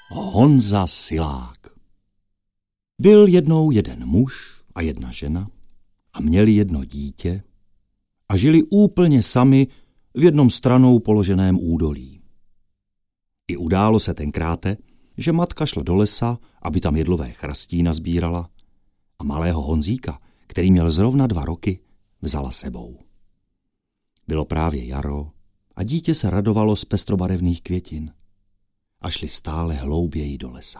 Honza Silák. Byl jednou jeden muž a jedna žena a měli jedno dítě a žili úplně sami v jednom stranou položeném údolí. I událo se tenkráte, že matka šla do lesa, aby tam jedlové chrastí nazbírala, a malého Honzíka, který měl zrovna 2 roky, vzala sebou. Bylo právě jaro a dítě se radovalo z pestrobarevných květin a šli stále hlouběji do lesa.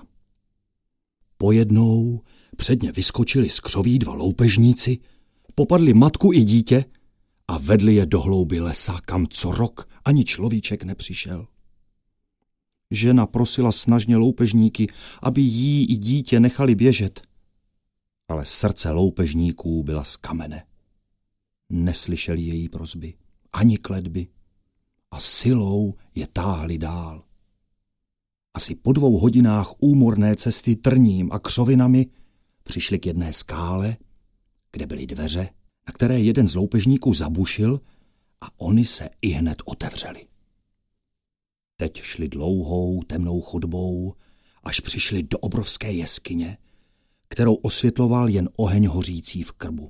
Pojednou před ně vyskočili z křoví 2 loupežníci, popadli matku i dítě a vedli je do hlouby lesa, kam co rok ani človíček nepřišel. Žena prosila snažně loupežníky, aby jí i dítě nechali běžet, ale srdce loupežníků byla z kamene. Neslyšeli její prosby, ani kletby a silou je táhli dál. Asi po 2 hodinách úmorné cesty trním a křovinami přišli k jedné skále, kde byly dveře, na které jeden z loupežníků zabušil a ony se ihned otevřely. Teď šli dlouhou temnou chodbou, až přišli do obrovské jeskyně, kterou osvětloval jen oheň hořící v krbu.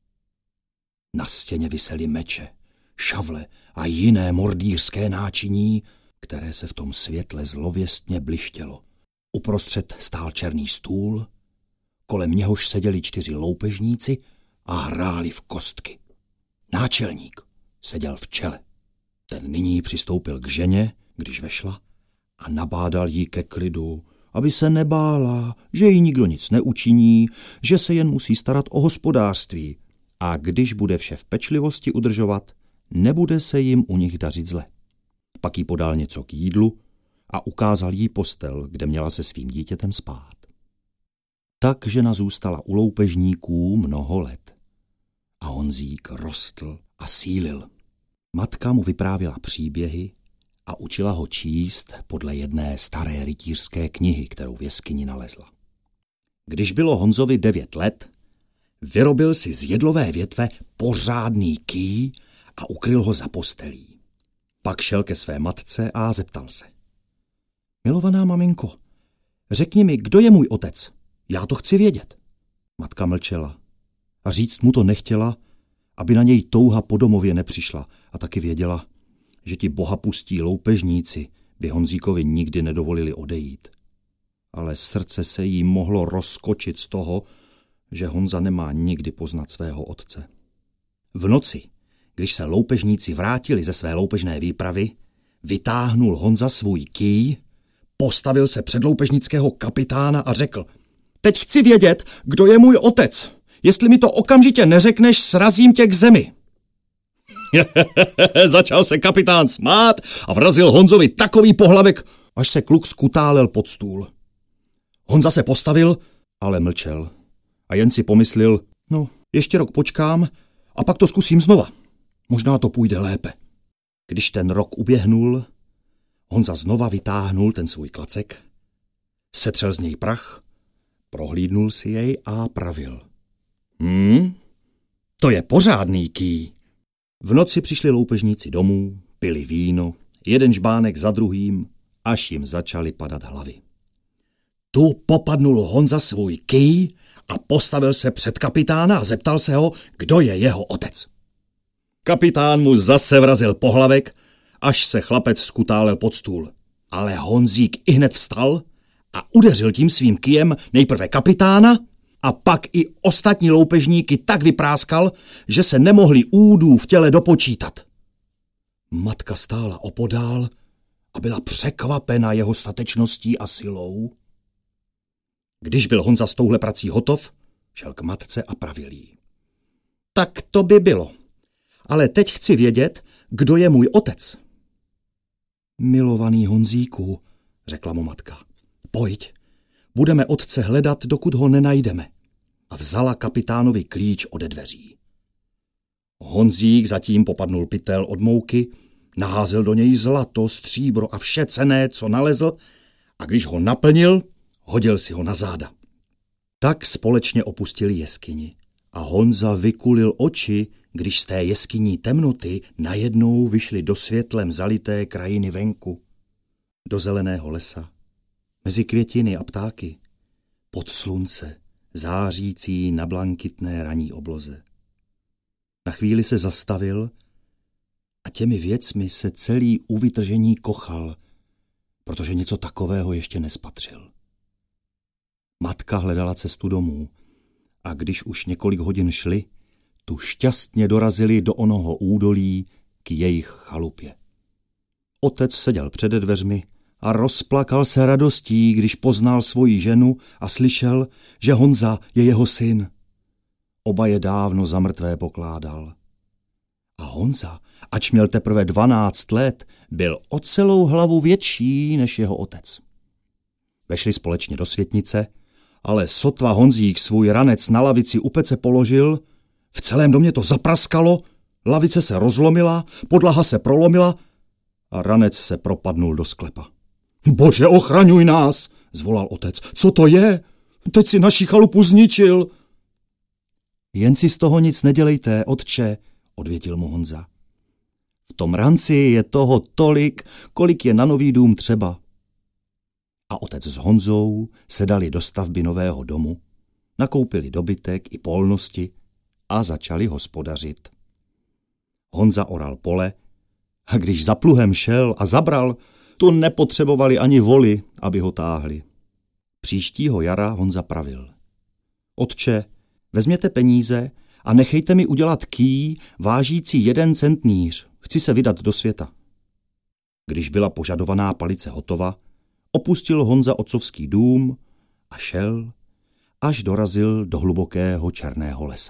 Na stěně visely meče, šavle a jiné mordýřské náčiní, které se v tom světle zlověstně blištělo. Uprostřed stál černý stůl, kolem něhož seděli 4 loupežníci a hráli v kostky. Náčelník seděl v čele. Ten nyní přistoupil k ženě, když vešla, a nabádal jí ke klidu, aby se nebála, že jí nikdo nic neučiní, že se jen musí starat o hospodářství a když bude vše v pečlivosti udržovat, nebude se jim u nich dařit zle. Pak jí podal něco k jídlu a ukázal jí postel, kde měla se svým dítětem spát. Tak žena zůstala u loupežníků mnoho let a Honzík rostl a sílil. Matka mu vyprávěla příběhy a učila ho číst podle jedné staré rytířské knihy, kterou v jeskyni nalezla. Když bylo Honzovi 9 let, vyrobil si z jedlové větve pořádný kýj a ukryl ho za postelí. Pak šel ke své matce a zeptal se. Milovaná maminko, řekni mi, kdo je můj otec? Já to chci vědět. Matka mlčela a říct mu to nechtěla, aby na něj touha po domově nepřišla, a taky věděla, že ti bohapustí loupežníci by Honzíkovi nikdy nedovolili odejít. Ale srdce se jí mohlo rozkočit z toho, že Honza nemá nikdy poznat svého otce. V noci, když se loupežníci vrátili ze své loupežné výpravy, vytáhnul Honza svůj kýj, postavil se před loupežnického kapitána a řekl: Teď chci vědět, kdo je můj otec. Jestli mi to okamžitě neřekneš, srazím tě k zemi. Začal se kapitán smát a vrazil Honzovi takový pohlavek, až se kluk skutálel pod stůl. Honza se postavil, ale mlčel a jen si pomyslel, ještě rok počkám a pak to zkusím znova. Možná to půjde lépe. Když ten rok uběhnul, Honza znova vytáhnul ten svůj klacek, setřel z něj prach, prohlídnul si jej a pravil. To je pořádný kýj. V noci přišli loupežníci domů, pili víno, jeden žbánek za druhým, až jim začaly padat hlavy. Tu popadnul Honza svůj kýj a postavil se před kapitána a zeptal se ho, kdo je jeho otec. Kapitán mu zase vrazil pohlavek, až se chlapec skutálel pod stůl. Ale Honzík ihned vstal a udeřil tím svým kyjem nejprve kapitána a pak i ostatní loupežníky tak vypráskal, že se nemohli údů v těle dopočítat. Matka stála opodál a byla překvapena jeho statečností a silou. Když byl Honza s touhle prací hotov, šel k matce a pravil jí. Tak to by bylo, ale teď chci vědět, kdo je můj otec. Milovaný Honzíku, řekla mu matka, pojď, budeme otce hledat, dokud ho nenajdeme. A vzala kapitánovi klíč ode dveří. Honzík zatím popadnul pytel od mouky, naházel do něj zlato, stříbro a vše cenné, co nalezl, a když ho naplnil, hodil si ho na záda. Tak společně opustili jeskyni a Honza vykulil oči, když z té jeskyní temnoty najednou vyšly do světlem zalité krajiny venku, do zeleného lesa, mezi květiny a ptáky, pod slunce, zářící na blankitné ranní obloze. Na chvíli se zastavil a těmi věcmi se celý u vytržení kochal, protože něco takového ještě nespatřil. Matka hledala cestu domů a když už několik hodin šli, tu šťastně dorazili do onoho údolí k jejich chalupě. Otec seděl před dveřmi a rozplakal se radostí, když poznal svoji ženu a slyšel, že Honza je jeho syn. Oba je dávno za mrtvé pokládal. A Honza, ač měl teprve 12 let, byl o celou hlavu větší než jeho otec. Vešli společně do světnice, ale sotva Honzík svůj ranec na lavici u pece položil, v celém domě to zapraskalo, lavice se rozlomila, podlaha se prolomila a ranec se propadnul do sklepa. Bože, ochraňuj nás, zvolal otec. Co to je? Teď si naši chalupu zničil. Jen si z toho nic nedělejte, otče, odvětil mu Honza. V tom ranci je toho tolik, kolik je na nový dům třeba. A otec s Honzou se dali do stavby nového domu, nakoupili dobytek i polnosti a začali hospodařit. Honza oral pole a když za pluhem šel a zabral, to nepotřebovali ani voli, aby ho táhli. Příštího jara Honza pravil. Otče, vezměte peníze a nechejte mi udělat kýj vážící 1 centnýř. Chci se vydat do světa. Když byla požadovaná palice hotova, opustil Honza otcovský dům a šel, až dorazil do hlubokého černého lesa.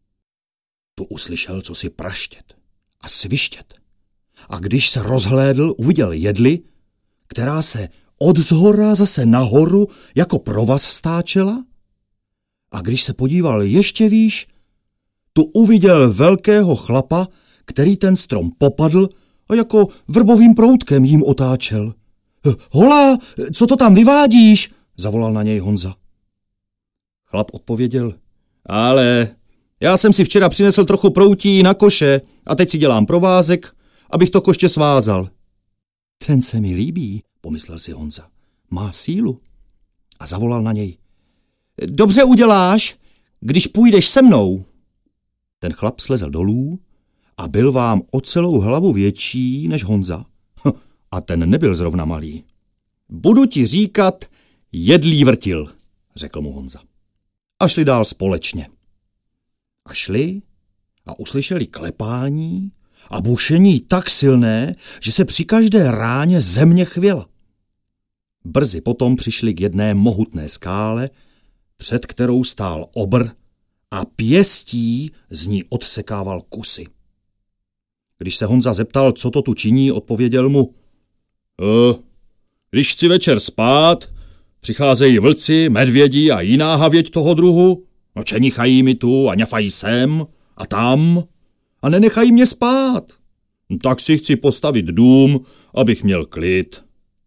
Tu uslyšel cosi praštět a svištět. A když se rozhlédl, uviděl jedli, která se odzhora zase nahoru jako provaz stáčela. A když se podíval ještě výš, tu uviděl velkého chlapa, který ten strom popadl a jako vrbovým proutkem jím otáčel. Hola, co to tam vyvádíš? Zavolal na něj Honza. Chlap odpověděl. Ale já jsem si včera přinesl trochu proutí na koše a teď si dělám provázek, abych to koště svázal. Ten se mi líbí, pomyslel si Honza. Má sílu. A zavolal na něj. Dobře uděláš, když půjdeš se mnou. Ten chlap slezl dolů a byl vám o celou hlavu větší než Honza. A ten nebyl zrovna malý. Budu ti říkat jedlý vrtil, řekl mu Honza. A šli dál společně. A šli a uslyšeli klepání a bušení tak silné, že se při každé ráně země chvěla. Brzy potom přišli k jedné mohutné skále, před kterou stál obr a pěstí z ní odsekával kusy. Když se Honza zeptal, co to tu činí, odpověděl mu. Když chci večer spát, přicházejí vlci, medvědi a jiná havěť toho druhu, no čenichají mi tu a ňafají sem a tam a nenechají mě spát. Tak si chci postavit dům, abych měl klid.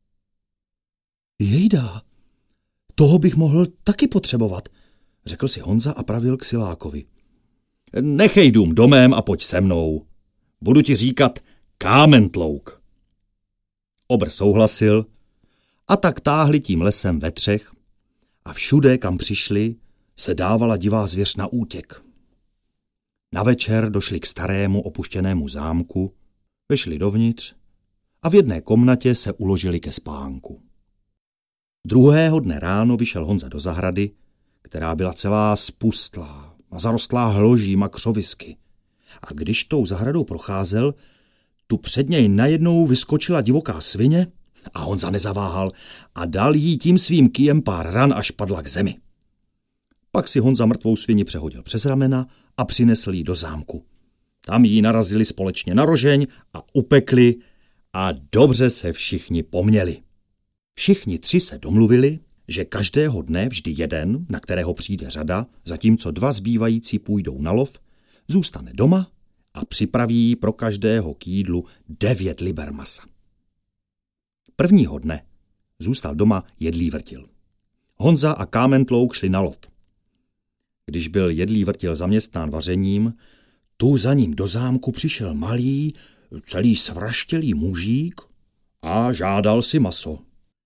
Jejda, toho bych mohl taky potřebovat, řekl si Honza a pravil k silákovi. Nechej dům domem a pojď se mnou. Budu ti říkat Kámentlouk. Obr souhlasil a tak táhli tím lesem ve třech a všude, kam přišli, se dávala divá zvěř na útěk. Na večer došli k starému opuštěnému zámku, vešli dovnitř a v jedné komnatě se uložili ke spánku. Druhého dne ráno vyšel Honza do zahrady, která byla celá spustlá a zarostlá hložím a křovisky. A když tou zahradou procházel, tu před něj najednou vyskočila divoká svině a Honza nezaváhal a dal jí tím svým kyjem pár ran, až padla k zemi. Pak si Honza mrtvou svini přehodil přes ramena a přinesl jí do zámku. Tam jí narazili společně na rožeň a upekli a dobře se všichni poměli. Všichni 3 se domluvili, že každého dne vždy jeden, na kterého přijde řada, zatímco 2 zbývající půjdou na lov, zůstane doma a připraví pro každého k jídlu 9 liber masa. Prvního dne zůstal doma jedlý vrtil. Honza a Kámentlouk šli na lov. Když byl jedlý vrtil zaměstnán vařením, tu za ním do zámku přišel malý, celý svraštělý mužík a žádal si maso.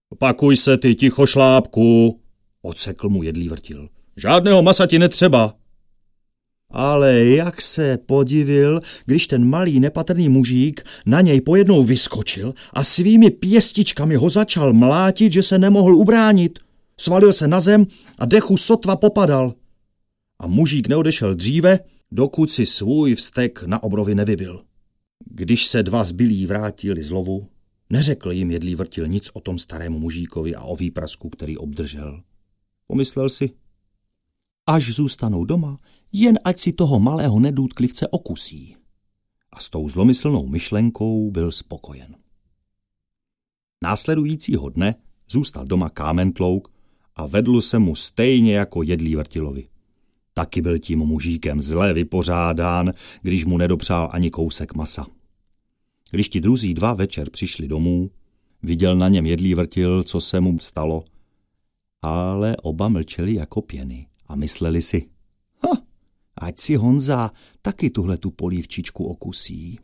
Pakuj se ty, tichošlápku, odsekl mu jedlý vrtil. Žádného masa ti netřeba. Ale jak se podivil, když ten malý nepatrný mužík na něj pojednou vyskočil a svými pěstičkami ho začal mlátit, že se nemohl ubránit. Svalil se na zem a dechu sotva popadal. A mužík neodešel dříve, dokud si svůj vztek na obrovi nevybil. Když se dva zbylí vrátili z lovu, neřekl jim jedlý vrtil nic o tom starému mužíkovi a o výprasku, který obdržel. Pomyslel si, až zůstanou doma, jen ať si toho malého nedůtklivce okusí. A s tou zlomyslnou myšlenkou byl spokojen. Následujícího dne zůstal doma Kámentlouk a vedl se mu stejně jako jedlý vrtilovi. Taky byl tím mužíkem zle vypořádán, když mu nedopřál ani kousek masa. Když ti druzí dva večer přišli domů, viděl na něm jedlý vrtil, co se mu stalo, ale oba mlčeli jako pěny a mysleli si, ať si Honza taky tuhletu polívčičku okusí.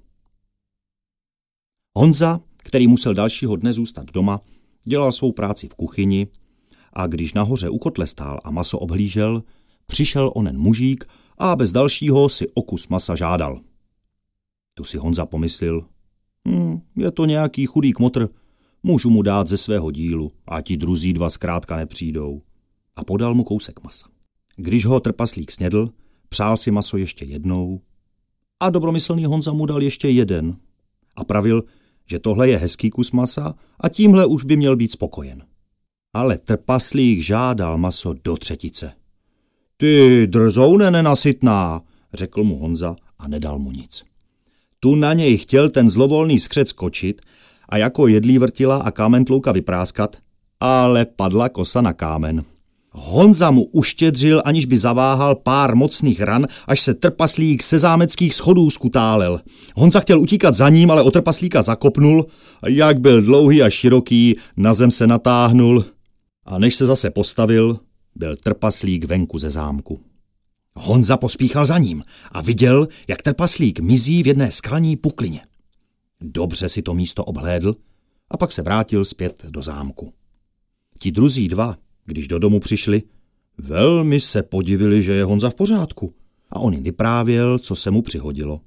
Honza, který musel dalšího dne zůstat doma, dělal svou práci v kuchyni a když nahoře u kotle stál a maso obhlížel, přišel onen mužík a bez dalšího si o kus masa žádal. Tu si Honza pomyslel, je to nějaký chudý kmotr, můžu mu dát ze svého dílu a ti druzí dva zkrátka nepřijdou. A podal mu kousek masa. Když ho trpaslík snědl, přál si maso ještě jednou a dobromyslný Honza mu dal ještě jeden a pravil, že tohle je hezký kus masa a tímhle už by měl být spokojen. Ale trpaslík žádal maso do třetice. Ty drzoune nenasytná, řekl mu Honza a nedal mu nic. Tu na něj chtěl ten zlovolný skřec skočit a jako jedlí vrtila a Kámentlouka vypráskat, ale padla kosa na kámen. Honza mu uštědřil, aniž by zaváhal pár mocných ran, až se trpaslík se zámeckých schodů skutálel. Honza chtěl utíkat za ním, ale o trpaslíka zakopnul, jak byl dlouhý a široký, na zem se natáhnul a než se zase postavil, byl trpaslík venku ze zámku. Honza pospíchal za ním a viděl, jak trpaslík mizí v jedné skalní puklině. Dobře si to místo obhlédl a pak se vrátil zpět do zámku. Ti druzí dva, když do domu přišli, velmi se podivili, že je Honza v pořádku a on jim vyprávěl, co se mu přihodilo.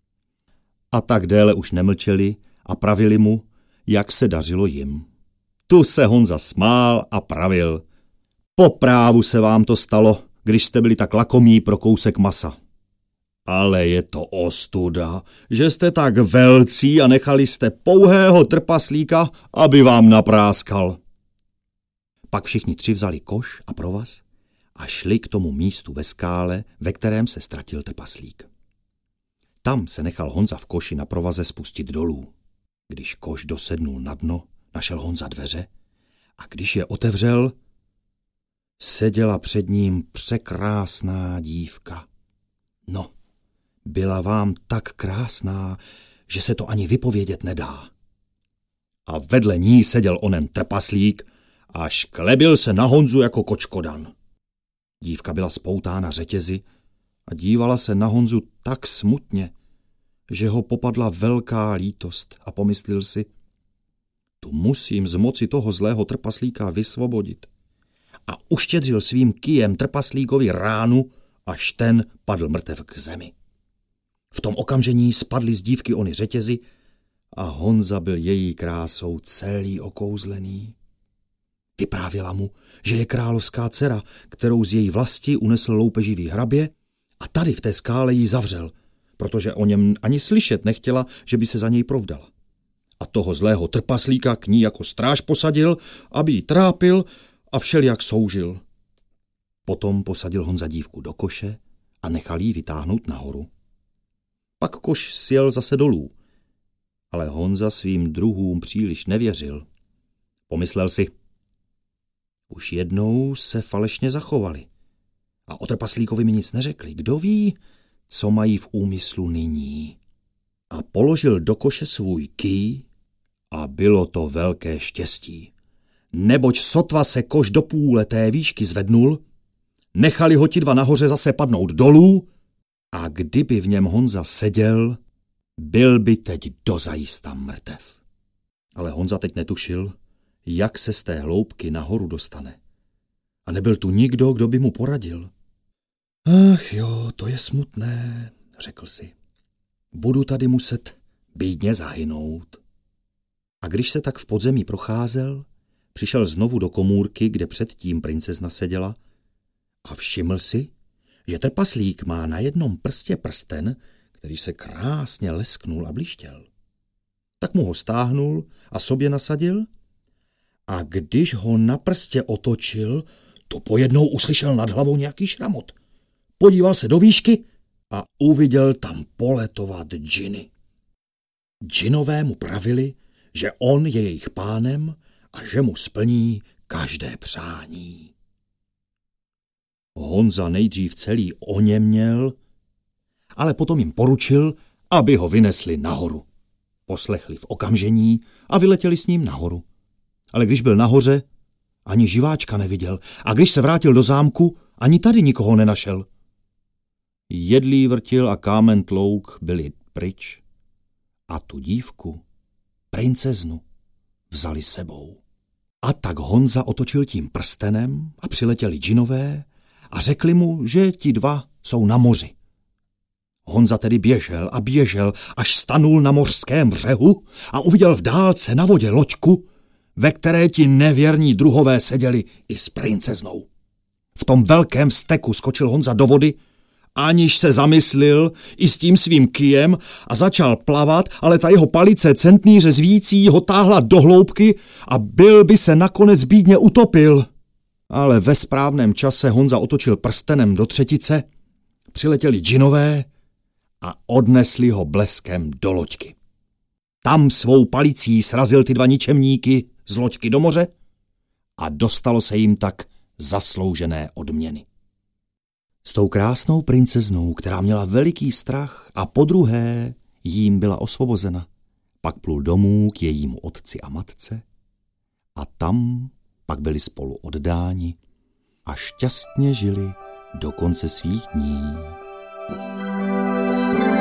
A tak déle už nemlčeli a pravili mu, jak se dařilo jim. Tu se Honza smál a pravil, po právu se vám to stalo, když jste byli tak lakomí pro kousek masa. Ale je to ostuda, že jste tak velcí a nechali jste pouhého trpaslíka, aby vám napráskal. Pak všichni tři vzali koš a provaz a šli k tomu místu ve skále, ve kterém se ztratil trpaslík. Tam se nechal Honza v koši na provaze spustit dolů. Když koš dosednul na dno, našel Honza dveře a když je otevřel, seděla před ním překrásná dívka. No, byla vám tak krásná, že se to ani vypovědět nedá. A vedle ní seděl onen trpaslík a šklebil se na Honzu jako kočkodan. Dívka byla spoutána řetězy a dívala se na Honzu tak smutně, že ho popadla velká lítost a pomyslel si, tu musím z moci toho zlého trpaslíka vysvobodit. A uštědřil svým kyjem trpaslíkovi ránu, až ten padl mrtev k zemi. V tom okamžení spadly z dívky ony řetězy a Honza byl její krásou celý okouzlený. Vyprávěla mu, že je královská dcera, kterou z její vlasti unesl loupeživý hrabě a tady v té skále ji zavřel, protože o něm ani slyšet nechtěla, že by se za něj provdala. A toho zlého trpaslíka k ní jako stráž posadil, aby ji trápil a všelijak soužil. Potom posadil Honza dívku do koše a nechal jí vytáhnout nahoru. Pak koš sjel zase dolů, ale Honza svým druhům příliš nevěřil. Pomyslel si, už jednou se falešně zachovali a o trpaslíkovi mi nic neřekli. Kdo ví, co mají v úmyslu nyní? A položil do koše svůj kýj a bylo to velké štěstí. Neboť sotva se koš do půle té výšky zvednul, nechali ho ti dva nahoře zase padnout dolů a kdyby v něm Honza seděl, byl by teď dozajista mrtev. Ale Honza teď netušil, jak se z té hloubky nahoru dostane. A nebyl tu nikdo, kdo by mu poradil. Ach jo, to je smutné, řekl si. Budu tady muset bídně zahynout. A když se tak v podzemí procházel, přišel znovu do komůrky, kde předtím princezna seděla, a všiml si, že trpaslík má na jednom prstě prsten, který se krásně lesknul a blištěl. Tak mu ho stáhnul a sobě nasadil, a když ho na prstě otočil, to pojednou uslyšel nad hlavou nějaký šramot. Podíval se do výšky a uviděl tam poletovat džiny. Džinové mu pravili, že on je jejich pánem a že mu splní každé přání. Honza nejdřív celý oněměl, ale potom jim poručil, aby ho vynesli nahoru. Poslechli v okamžení a vyletěli s ním nahoru. Ale když byl nahoře, ani živáčka neviděl, a když se vrátil do zámku, ani tady nikoho nenašel. Jedlí vrtil a kámen tlouk byli pryč a tu dívku, princeznu, vzali sebou. A tak Honza otočil tím prstenem a přiletěli džinové a řekli mu, že ti dva jsou na moři. Honza tedy běžel a běžel, až stanul na mořském břehu a uviděl v dálce na vodě loďku, ve které ti nevěrní druhové seděli i s princeznou. V tom velkém steku skočil Honza do vody, aniž se zamyslil, i s tím svým kyjem, a začal plavat, ale ta jeho palice centnýře zvící ho táhla do hloubky a byl by se nakonec bídně utopil. Ale ve správném čase Honza otočil prstenem do třetice, přiletěli džinové a odnesli ho bleskem do loďky. Tam svou palicí srazil ty dva ničemníky z loďky do moře a dostalo se jim tak zasloužené odměny. S tou krásnou princeznou, která měla veliký strach a podruhé jím byla osvobozena, pak plul domů k jejímu otci a matce a tam pak byli spolu oddáni a šťastně žili do konce svých dní.